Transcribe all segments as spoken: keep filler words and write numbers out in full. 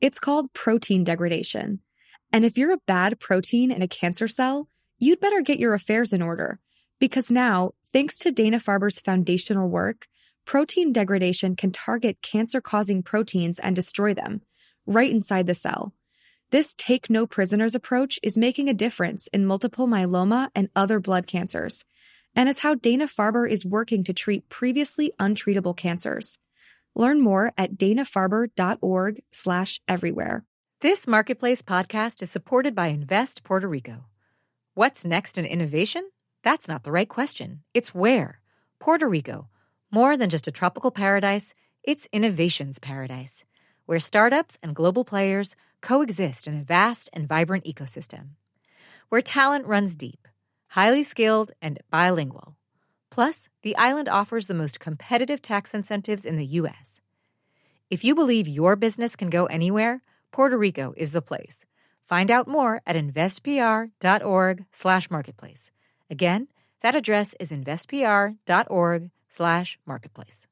It's called protein degradation. And if you're a bad protein in a cancer cell, you'd better get your affairs in order. Because now, thanks to Dana-Farber's foundational work, protein degradation can target cancer-causing proteins and destroy them, right inside the cell. This take-no-prisoners approach is making a difference in multiple myeloma and other blood cancers, and is how Dana-Farber is working to treat previously untreatable cancers. Learn more at dana-farber.org slash everywhere. This Marketplace podcast is supported by Invest Puerto Rico. What's next in innovation? That's not the right question. It's where. Puerto Rico. More than just a tropical paradise, it's innovation's paradise, where startups and global players coexist in a vast and vibrant ecosystem. Where talent runs deep, highly skilled, and bilingual. Plus, the island offers the most competitive tax incentives in the U S. If you believe your business can go anywhere, Puerto Rico is the place. Find out more at investpr.org slash marketplace. Again, that address is investpr.org slash marketplace.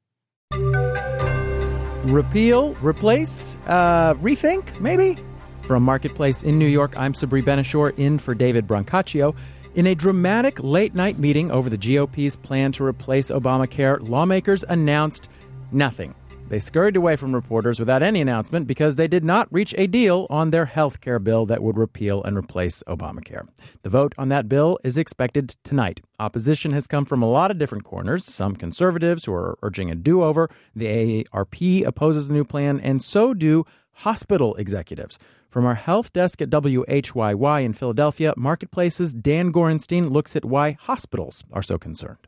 Repeal, replace, uh, rethink, maybe? From Marketplace in New York, I'm Sabri Benishore, in for David Brancaccio. In a dramatic late-night meeting over the G O P's plan to replace Obamacare, lawmakers announced nothing. They scurried away from reporters without any announcement because they did not reach a deal on their health care bill that would repeal and replace Obamacare. The vote on that bill is expected tonight. Opposition has come from a lot of different corners, some conservatives who are urging a do-over. The A A R P opposes the new plan, and so do hospital executives. From our health desk at W H Y Y in Philadelphia, Marketplace's Dan Gorenstein looks at why hospitals are so concerned.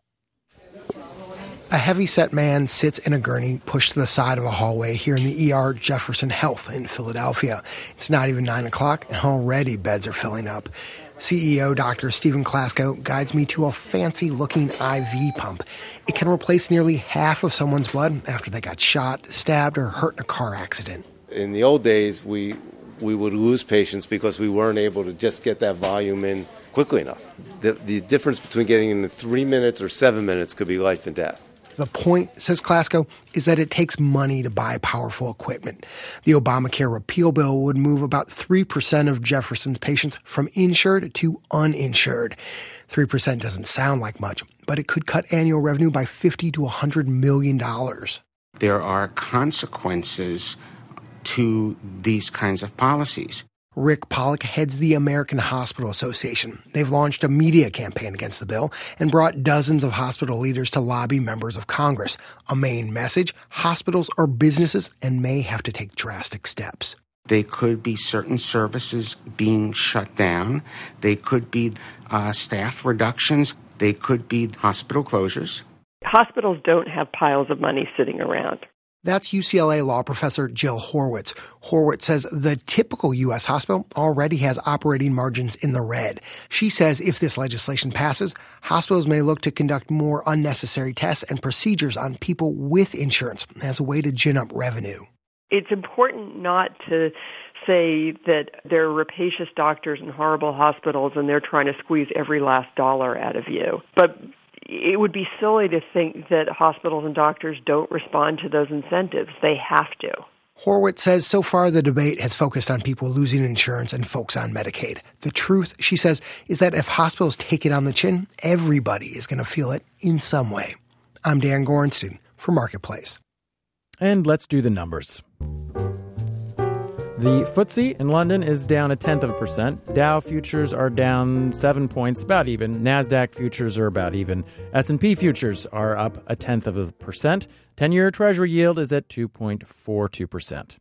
A heavy-set man sits in a gurney pushed to the side of a hallway here in the E R Jefferson Health in Philadelphia. It's not even nine o'clock, and already beds are filling up. C E O Doctor Stephen Klasko guides me to a fancy-looking I V pump. It can replace nearly half of someone's blood after they got shot, stabbed, or hurt in a car accident. In the old days, we we would lose patients because we weren't able to just get that volume in quickly enough. The, the difference between getting in three minutes or seven minutes could be life and death. The point, says Klasko, is that it takes money to buy powerful equipment. The Obamacare repeal bill would move about three percent of Jefferson's patients from insured to uninsured. three percent doesn't sound like much, but it could cut annual revenue by fifty to one hundred million dollars. There are consequences to these kinds of policies. Rick Pollack heads the American Hospital Association. They've launched a media campaign against the bill and brought dozens of hospital leaders to lobby members of Congress. A main message: hospitals are businesses and may have to take drastic steps. They could be certain services being shut down. They could be uh, staff reductions. They could be hospital closures. Hospitals don't have piles of money sitting around. That's U C L A law professor Jill Horwitz. Horwitz says the typical U S hospital already has operating margins in the red. She says if this legislation passes, hospitals may look to conduct more unnecessary tests and procedures on people with insurance as a way to gin up revenue. It's important not to say that there are rapacious doctors in horrible hospitals and they're trying to squeeze every last dollar out of you. But it would be silly to think that hospitals and doctors don't respond to those incentives. They have to. Horwitz says so far the debate has focused on people losing insurance and folks on Medicaid. The truth, she says, is that if hospitals take it on the chin, everybody is going to feel it in some way. I'm Dan Gorenstein for Marketplace. And let's do the numbers. The F T S E in London is down a tenth of a percent. Dow futures are down seven points, about even. NASDAQ futures are about even. S and P futures are up a tenth of a percent. ten-year Treasury yield is at two point four two percent.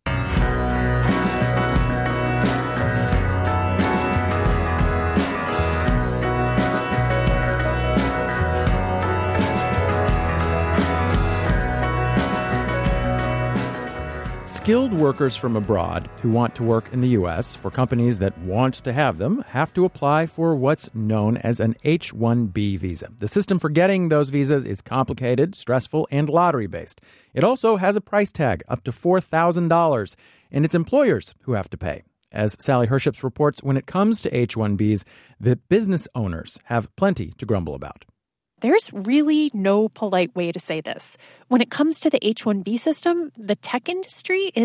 Skilled workers from abroad who want to work in the U S for companies that want to have them have to apply for what's known as an H one B visa. The system for getting those visas is complicated, stressful, and lottery-based. It also has a price tag up to four thousand dollars, and it's employers who have to pay. As Sally Herships reports, when it comes to H one Bs, the business owners have plenty to grumble about. There's really no polite way to say this. When it comes to the H one B system, the tech industry is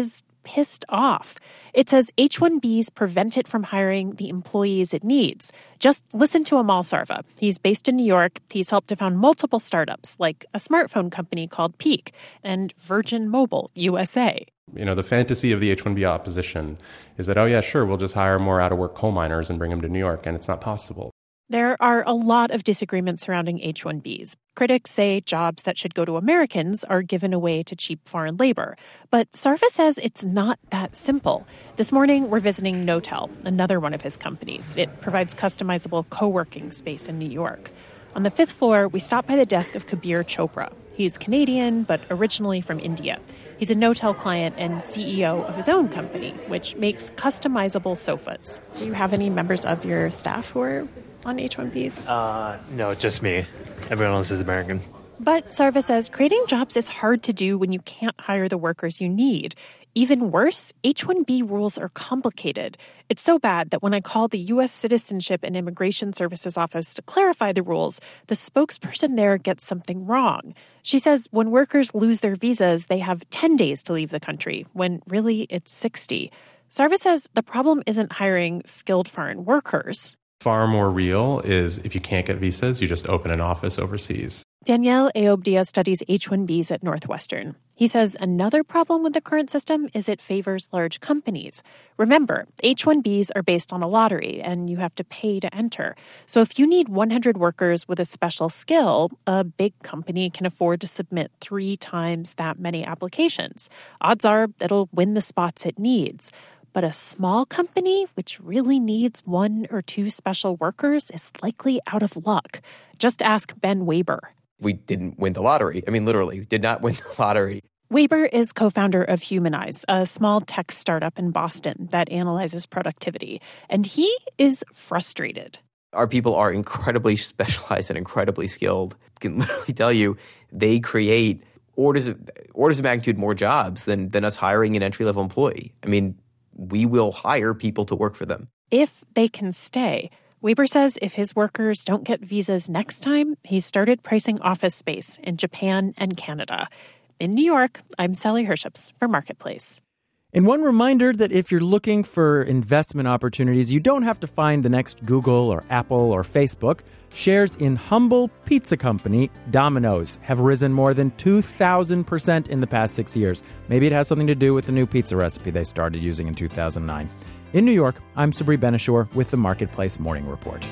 pissed off. It says H one Bs prevent it from hiring the employees it needs. Just listen to Amal Sarva. He's based in New York. He's helped to found multiple startups, like a smartphone company called Peak and Virgin Mobile U S A. You know, the fantasy of the H one B opposition is that, oh yeah, sure, we'll just hire more out-of-work coal miners and bring them to New York, and it's not possible. There are a lot of disagreements surrounding H one Bs. Critics say jobs that should go to Americans are given away to cheap foreign labor. But Sarva says it's not that simple. This morning, we're visiting Knotel, another one of his companies. It provides customizable co-working space in New York. On the fifth floor, we stop by the desk of Kabir Chopra. He's Canadian, but originally from India. He's a Knotel client and C E O of his own company, which makes customizable sofas. Do you have any members of your staff who are on H one Bs? Uh, no, just me. Everyone else is American. But Sarva says creating jobs is hard to do when you can't hire the workers you need. Even worse, H one B rules are complicated. It's so bad that when I called the U S Citizenship and Immigration Services office to clarify the rules, the spokesperson there gets something wrong. She says when workers lose their visas, they have ten days to leave the country, when really it's sixty. Sarva says the problem isn't hiring skilled foreign workers. Far more real is if you can't get visas, you just open an office overseas. Danielle Ayob-Diaz studies H one Bs at Northwestern. He says another problem with the current system is it favors large companies. Remember, H one Bs are based on a lottery, and you have to pay to enter. So if you need one hundred workers with a special skill, a big company can afford to submit three times that many applications. Odds are it'll win the spots it needs. But a small company, which really needs one or two special workers, is likely out of luck. Just ask Ben Weber. We didn't win the lottery. I mean, literally, did not win the lottery. Weber is co-founder of Humanize, a small tech startup in Boston that analyzes productivity. And he is frustrated. Our people are incredibly specialized and incredibly skilled. I can literally tell you they create orders of, orders of magnitude more jobs than, than us hiring an entry-level employee. I mean, we will hire people to work for them. If they can stay. Weber says if his workers don't get visas next time, he's started pricing office space in Japan and Canada. In New York, I'm Sally Herships for Marketplace. And one reminder that if you're looking for investment opportunities, you don't have to find the next Google or Apple or Facebook. Shares in humble pizza company Domino's have risen more than two thousand percent in the past six years. Maybe it has something to do with the new pizza recipe they started using in two thousand nine. In New York, I'm Sabri Benishore with the Marketplace Morning Report.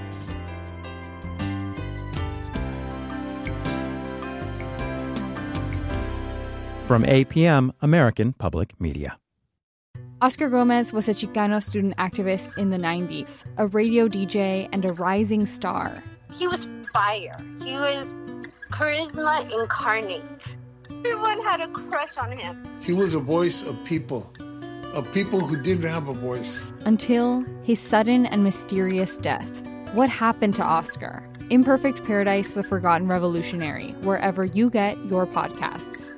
From A P M, American Public Media. Oscar Gomez was a Chicano student activist in the nineties, a radio D J and a rising star. He was fire. He was charisma incarnate. Everyone had a crush on him. He was a voice of people, of people who didn't have a voice. Until his sudden and mysterious death. What happened to Oscar? Imperfect Paradise, The Forgotten Revolutionary, wherever you get your podcasts.